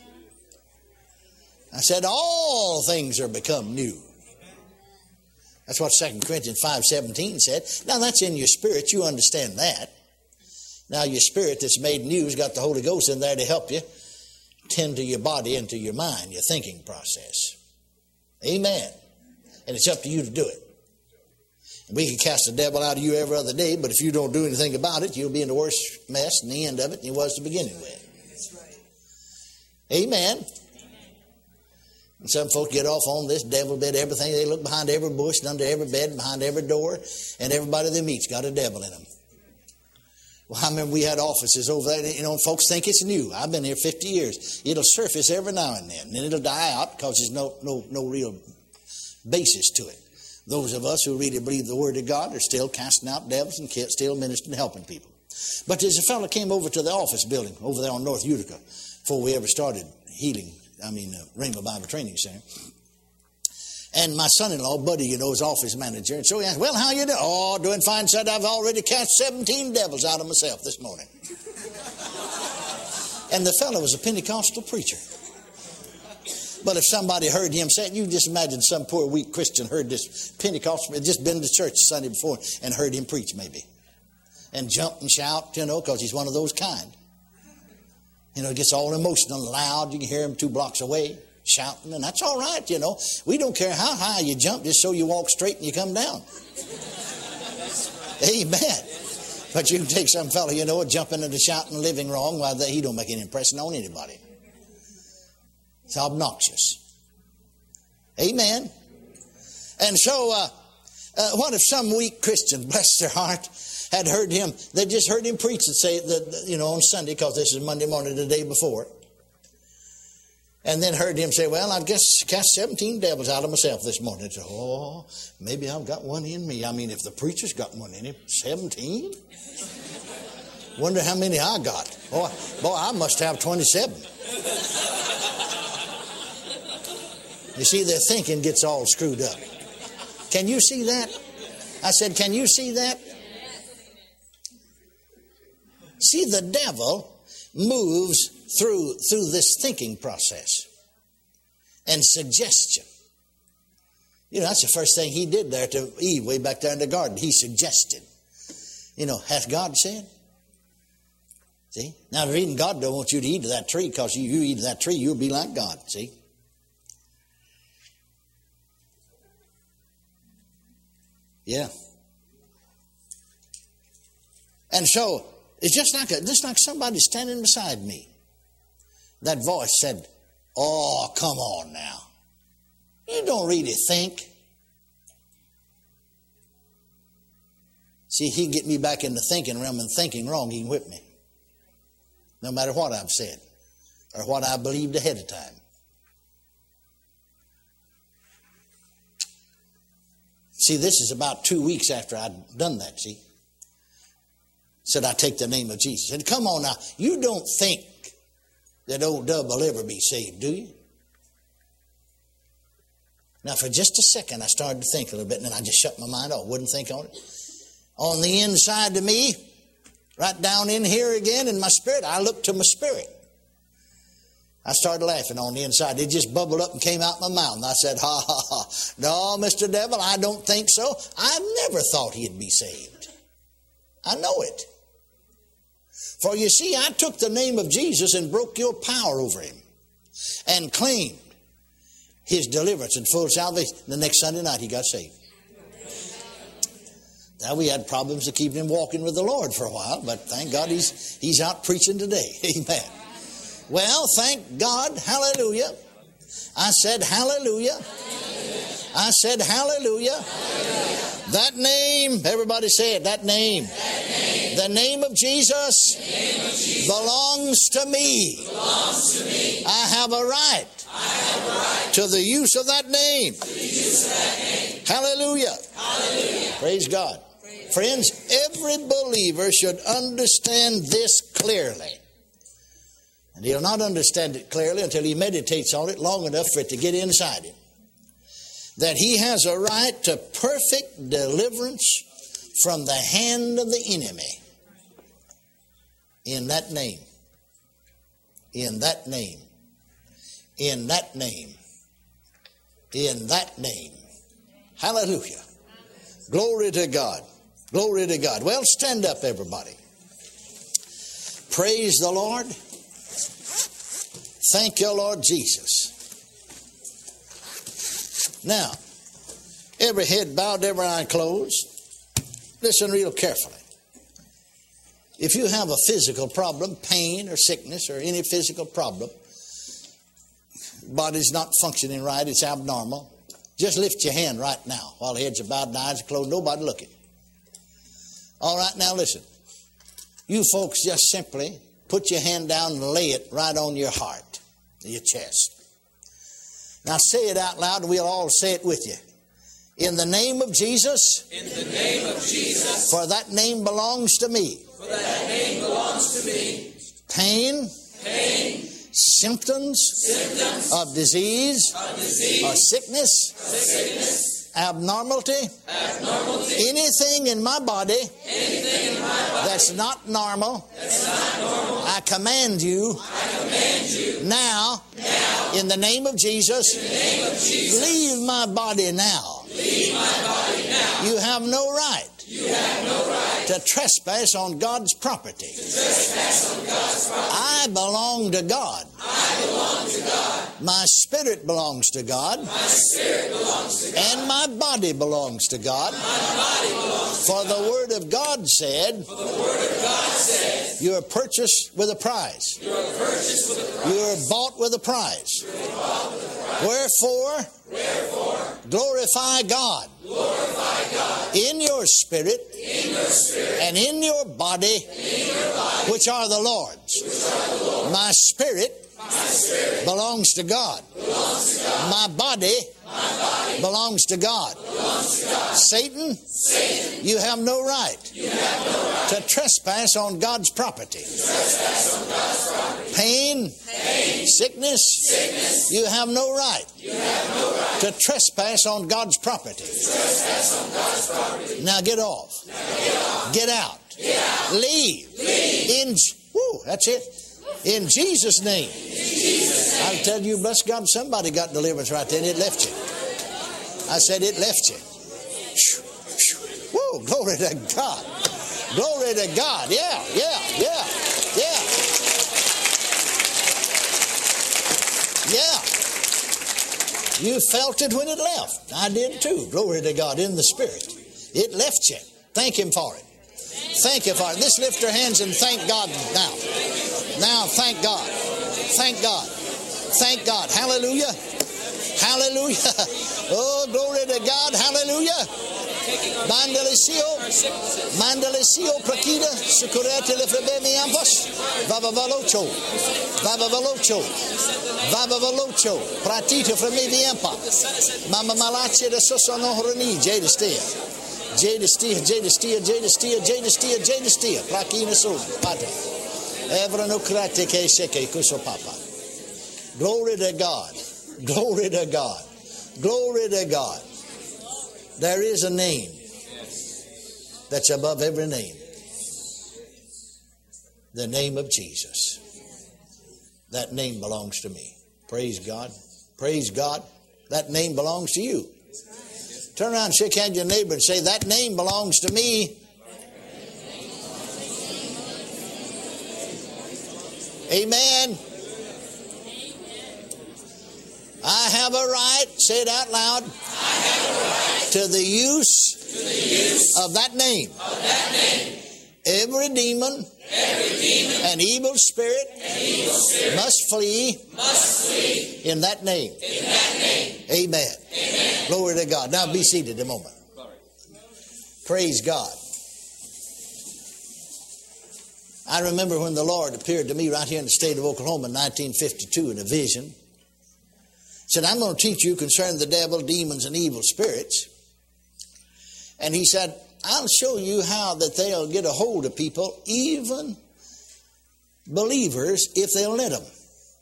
I said, all things are become new. That's what 2 Corinthians 5:17 said. Now, that's in your spirit. You understand that. Now, your spirit that's made new has got the Holy Ghost in there to help you tend to your body and to your mind, your thinking process. Amen. And it's up to you to do it. We can cast the devil out of you every other day, but if you don't do anything about it, you'll be in the worst mess in the end of it than you was to beginning with. That's right. Amen. And some folks get off on this devil bed, everything. They look behind every bush and under every bed and behind every door, and everybody they meet's got a devil in them. Well, I remember we had offices over there. You know, folks think it's new. I've been here 50 years. It'll surface every now and then it'll die out because there's no real basis to it. Those of us who really believe the Word of God are still casting out devils and still ministering and helping people. But there's a fellow came over to the office building over there on North Utica before we ever started Rhema Bible Training Center. And my son-in-law, Buddy, is office manager. And so he asked, well, how you doing? Oh, doing fine. Said, I've already cast 17 devils out of myself this morning. And the fellow was a Pentecostal preacher. But if somebody heard him say it, you just imagine some poor weak Christian heard this Pentecostal, had just been to church the Sunday before and heard him preach maybe. And jump and shout, because he's one of those kind. It gets all emotional and loud. You can hear him 2 blocks away shouting, and that's all right, We don't care how high you jump, just so you walk straight and you come down. Amen. But you can take some fellow, jumping and shouting and living wrong, while he don't make any impression on anybody. It's obnoxious. Amen. And so, what if some weak Christian, bless their heart, had heard him, they just heard him preach and say that, on Sunday, because this is Monday morning the day before, and then heard him say, well, I've just cast 17 devils out of myself this morning. Said, oh, maybe I've got one in me. If the preacher's got one in him, 17? Wonder how many I got. Boy, I must have 27. You see, their thinking gets all screwed up. Can you see that? I said, can you see that? See, the devil moves through this thinking process and suggestion. That's the first thing he did there to Eve way back there in the garden. He suggested. Hath God said? See? Now, the reason God don't want you to eat of that tree, because you eat of that tree, you'll be like God. See? Yeah. And so, it's just like somebody standing beside me. That voice said, oh, come on now. You don't really think. See, he can get me back in the thinking realm, and thinking wrong, he can whip me. No matter what I've said or what I believed ahead of time. See, this is about 2 weeks after I'd done that, see. Said, I take the name of Jesus. And come on now, you don't think that old Dub will ever be saved, do you? Now, for just a second, I started to think a little bit, and then I just shut my mind off, wouldn't think on it. On the inside of me, right down in here again in my spirit, I looked to my spirit. I started laughing on the inside. It just bubbled up and came out my mouth. And I said, ha, ha, ha. No, Mr. Devil, I don't think so. I never thought he'd be saved. I know it. For you see, I took the name of Jesus and broke your power over him and claimed his deliverance and full salvation. The next Sunday night, he got saved. Now, we had problems of keeping him walking with the Lord for a while, but thank God he's out preaching today. Amen. Well, thank God. Hallelujah. I said hallelujah. I said hallelujah. That name, everybody say it, that name. The name of Jesus belongs to me. I have a right to the use of that name. Hallelujah. Praise God. Friends, every believer should understand this clearly. And he'll not understand it clearly until he meditates on it long enough for it to get inside him. That he has a right to perfect deliverance from the hand of the enemy. In that name. In that name. In that name. In that name. Hallelujah. Glory to God. Glory to God. Well, stand up, everybody. Praise the Lord. Thank you, Lord Jesus. Now, every head bowed, every eye closed. Listen real carefully. If you have a physical problem, pain or sickness or any physical problem, body's not functioning right, it's abnormal, just lift your hand right now while heads are bowed and eyes are closed, nobody looking. All right, now listen. You folks just simply put your hand down and lay it right on your heart, your chest. Now say it out loud and we'll all say it with you. In the name of Jesus. In the name of Jesus. For that name belongs to me. For that name belongs to me. Pain. Pain. Symptoms of disease or sickness. Abnormality. Anything in my body that's not normal. I command you now, in the name of Jesus, leave my body now. You have no right to trespass on God's property. I belong to God. My spirit belongs to God. And my body belongs to God. For the Word of God said, you are purchased with a price. You are bought with a price. Wherefore, glorify God in your spirit and in your body, which are the Lord's. My spirit belongs to God. My body belongs to God. Satan, you have no right to trespass on God's property. Pain, sickness, you have no right to trespass on God's property. Now get off. Get out. Leave. That's it. In Jesus' name. I'll tell you, bless God, somebody got deliverance right there and it left you. I said it left you. Whoa, glory to God. Glory to God. Yeah. You felt it when it left. I did too. Glory to God in the Spirit. It left you. Thank Him for it. Thank you for it. Let's lift our hands and thank God now. Now, thank God. Thank God. Thank God. Hallelujah. Hallelujah. Oh, glory to God. Hallelujah. Mandalisio Prakida, Sukurete Lefrebemi Ampos, Vavavalocho, Vavavalocho, Pratita Fremevi Ampa, Mama Malache de Sosonohrani, Jadestia, Prakina Sul, Pata, Evranokrate Seke Kuso Papa. Glory to God. Glory to God. Glory to God. There is a name that's above every name. The name of Jesus. That name belongs to me. Praise God. Praise God. That name belongs to you. Turn around and shake hands with your neighbor and say, that name belongs to me. Amen. I have a right, say it out loud, I have a right to the use of that name. Every demon and evil spirit must flee in that name. Amen. Glory to God. Now be seated a moment. Praise God. I remember when the Lord appeared to me right here in the state of Oklahoma in 1952 in a vision. Said, I'm going to teach you concerning the devil, demons, and evil spirits. And he said, I'll show you how that they'll get a hold of people, even believers, if they'll let them.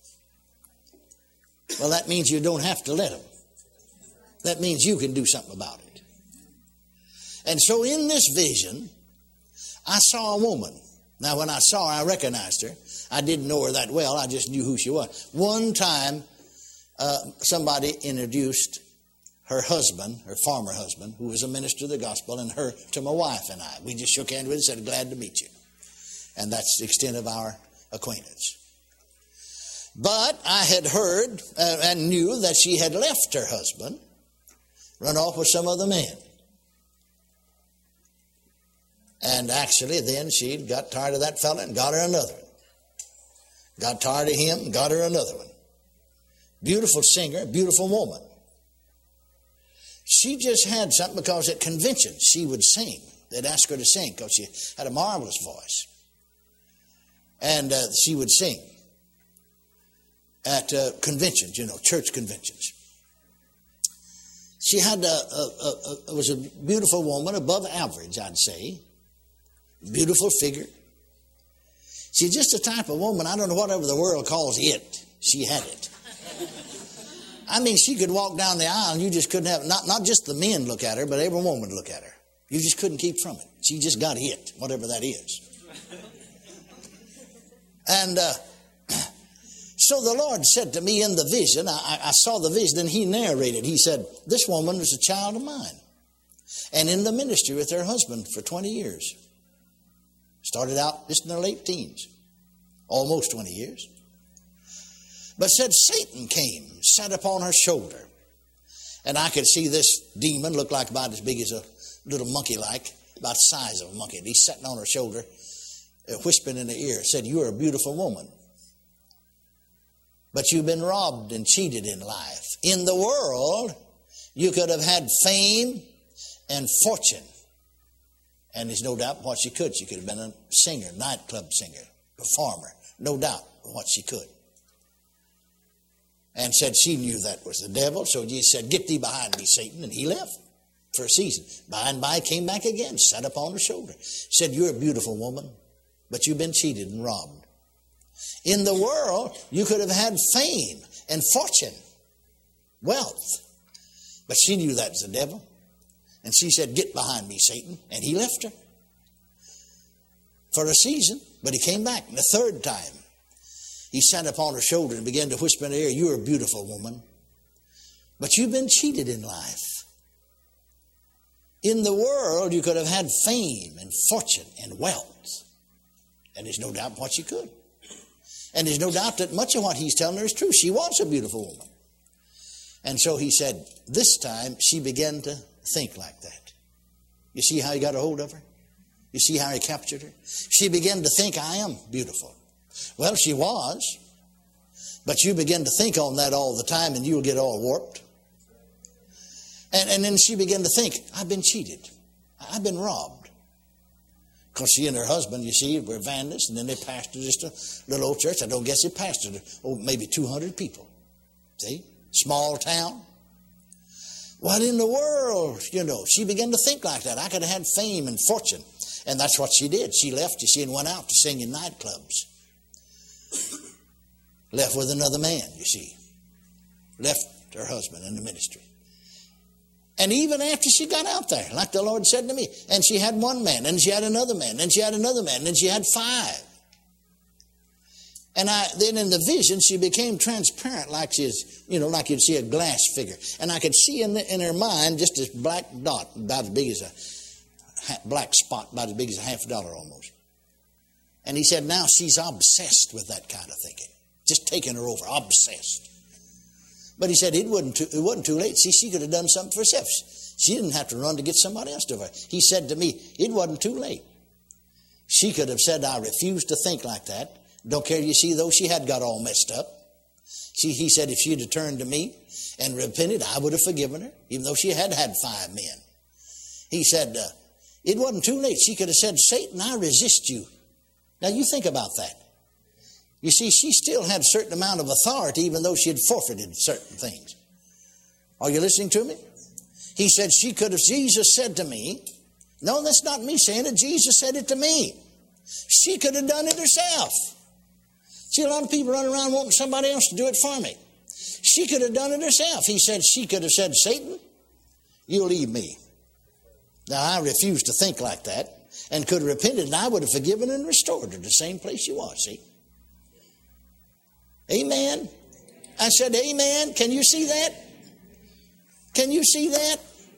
Well, that means you don't have to let them. That means you can do something about it. And so in this vision, I saw a woman. Now, when I saw her, I recognized her. I didn't know her that well. I just knew who she was. One time, somebody introduced her husband, her former husband, who was a minister of the gospel, and her to my wife and I. We just shook hands with her and said, glad to meet you. And that's the extent of our acquaintance. But I had heard and knew that she had left her husband, run off with some other man. And actually then she got tired of that fella and got her another one. Got tired of him and got her another one. Beautiful singer, beautiful woman. She just had something because at conventions she would sing. They'd ask her to sing because she had a marvelous voice. And she would sing at conventions, church conventions. She had was a beautiful woman, above average, I'd say. Beautiful figure. She's just the type of woman, I don't know whatever the world calls it. She had it. I mean, she could walk down the aisle and you just couldn't have, not just the men look at her, but every woman would look at her. You just couldn't keep from it. She just got hit, whatever that is. And so the Lord said to me in the vision, I saw the vision, and he narrated. He said, this woman was a child of mine. And in the ministry with her husband for 20 years. Started out just in their late teens. Almost 20 years. But said Satan came, sat upon her shoulder. And I could see this demon, looked like about as big as a little monkey-like, about the size of a monkey. And he's sitting on her shoulder, whispering in her ear, said, you're a beautiful woman. But you've been robbed and cheated in life. In the world, you could have had fame and fortune. And there's no doubt what she could. She could have been a singer, nightclub singer, performer. No doubt what she could. And said she knew that was the devil. So Jesus said, get thee behind me, Satan. And he left for a season. By and by came back again, sat upon her shoulder. Said, you're a beautiful woman, but you've been cheated and robbed. In the world, you could have had fame and fortune, wealth. But she knew that was the devil. And she said, get behind me, Satan. And he left her for a season. But he came back. And the third time, he sat upon her shoulder and began to whisper in her ear, you're a beautiful woman, but you've been cheated in life. In the world, you could have had fame and fortune and wealth. And there's no doubt what she could. And there's no doubt that much of what he's telling her is true. She was a beautiful woman. And so he said, this time she began to think like that. You see how he got a hold of her? You see how he captured her? She began to think, I am beautiful. Well, she was. But you begin to think on that all the time and you'll get all warped. And then she began to think, I've been cheated. I've been robbed. Because she and her husband, you see, were evangelists, and then they pastored just a little old church. I don't guess they pastored, maybe 200 people. See? Small town. What in the world? She began to think like that. I could have had fame and fortune. And that's what she did. She left, you see, and went out to sing in nightclubs. Left with another man, you see. Left her husband in the ministry. And even after she got out there, like the Lord said to me, and she had one man, and she had another man, and she had another man, and she had 5. And then in the vision, she became transparent, like like you'd see a glass figure. And I could see in her mind just this black dot, about as big as a black spot, about as big as a $50 almost. And he said, now she's obsessed with that kind of thinking, just taking her over, obsessed. But he said it wasn't too late. See, she could have done something for herself. She didn't have to run to get somebody else to her. He said to me, it wasn't too late. She could have said, I refuse to think like that. Don't care, you see, though she had got all messed up. He said if she'd have turned to me and repented, I would have forgiven her, even though she had 5 men. He said, it wasn't too late. She could have said, Satan, I resist you. Now you think about that. You see, she still had a certain amount of authority, even though she had forfeited certain things. Are you listening to me? He said Jesus said to me, no, that's not me saying it. Jesus said it to me. She could have done it herself. See, a lot of people run around wanting somebody else to do it for me. She could have done it herself. He said she could have said, Satan, you leave me. Now, I refuse to think like that, and could have repented, and I would have forgiven and restored her to the same place she was, see? Amen. I said, amen. Can you see that? Can you see that?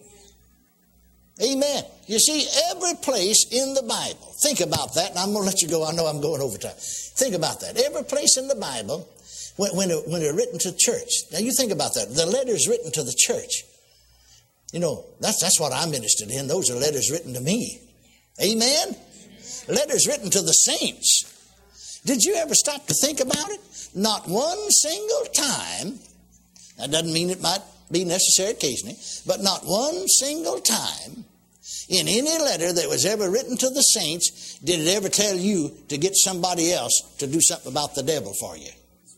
Amen. You see, every place in the Bible, think about that, and I'm going to let you go. I know I'm going over time. Think about that. Every place in the Bible, when they're written to church. Now, you think about that. The letters written to the church. That's what I'm interested in. Those are letters written to me. Amen? Letters written to the saints. Did you ever stop to think about it? Not one single time, that doesn't mean it might be necessary occasionally, but not one single time in any letter that was ever written to the saints did it ever tell you to get somebody else to do something about the devil for you.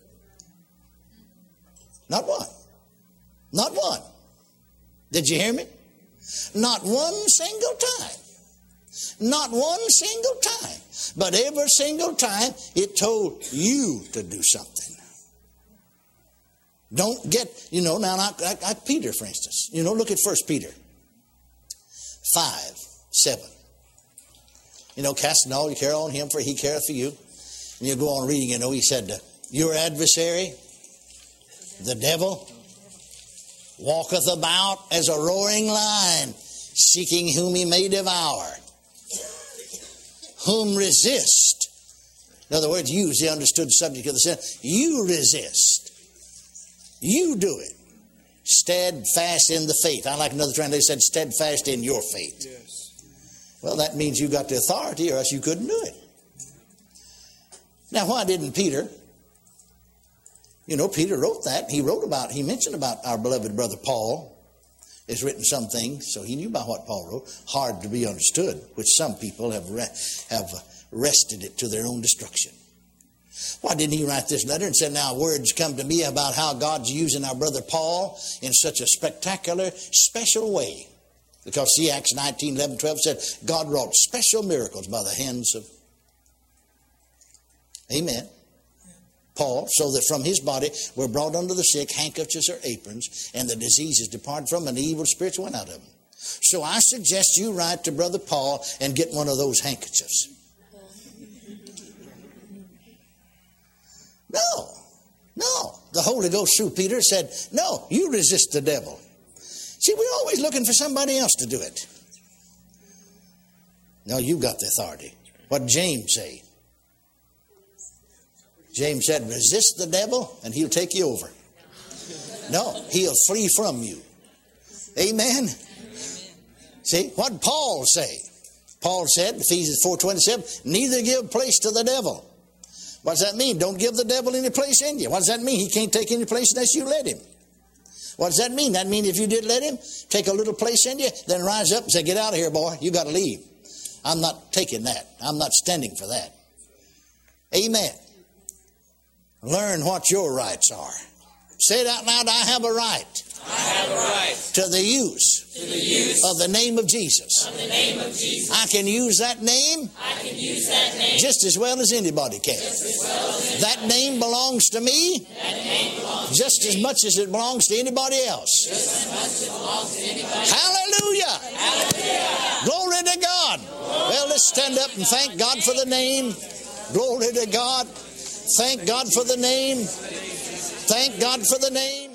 Not one. Not one. Did you hear me? Not one single time. Not one single time. But every single time it told you to do something. Don't get, now like Peter, for instance. Look at 1 Peter 5:7. Casting all your care on him, for he careth for you. And you go on reading, he said, your adversary, the devil, walketh about as a roaring lion, seeking whom he may devour. Whom resist. In other words, you is the understood subject of the sin. You resist. You do it. Steadfast in the faith. I like another translation said, steadfast in your faith. Yes. Well, that means you got the authority, or else you couldn't do it. Now, why didn't Peter? Peter wrote that. He mentioned about our beloved brother Paul. Has written some things, so he knew about what Paul wrote. Hard to be understood, which some people have wrested it to their own destruction. Why didn't he write this letter and say, now words come to me about how God's using our brother Paul in such a spectacular, special way? Because see, Acts 19:11-12 said, God wrought special miracles by the hands of, amen, Paul, so that from his body were brought unto the sick handkerchiefs or aprons, and the diseases departed from, and the evil spirits went out of them. So I suggest you write to Brother Paul and get one of those handkerchiefs. No. The Holy Ghost through Peter said, no, you resist the devil. See, we're always looking for somebody else to do it. No, you got the authority. What did James say? James said, resist the devil and he'll take you over. No, he'll flee from you. Amen? See, what did Paul say? Paul said, Ephesians 4:27, neither give place to the devil. What does that mean? Don't give the devil any place in you. What does that mean? He can't take any place unless you let him. What does that mean? That means if you did let him take a little place in you, then rise up and say, get out of here, boy. You got to leave. I'm not taking that. I'm not standing for that. Amen. Learn what your rights are. Say it out loud. I have a right. I have a right to the use of the name of Jesus. I can use that name just as well as anybody can. That name belongs to me just as much as it belongs to anybody else. Hallelujah! Glory to God. Well, let's stand up and thank God for the name. Glory to God. Thank God for the name. Thank God for the name.